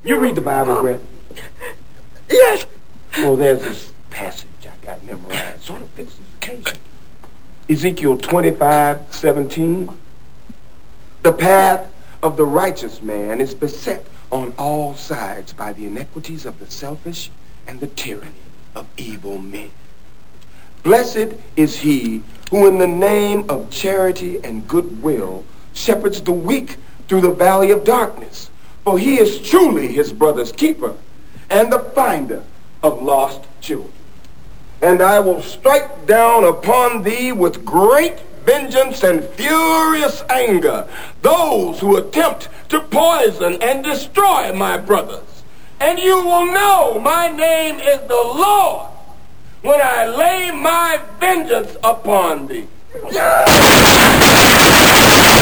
You read the Bible, Brett? Yes. Well, there's this passage I got memorized. Sort of fits this occasion. Ezekiel 25:17. The path of the righteous man is beset on all sides by the iniquities of the selfish and the tyranny of evil men. Blessed is he who in the name of charity and goodwill shepherds the weak through the valley of darkness, for he is truly his brother's keeper and the finder of lost children. And I will strike down upon thee with great vengeance and furious anger those who attempt to poison and destroy my brothers. And you will know my name is the Lord when I lay my vengeance upon thee.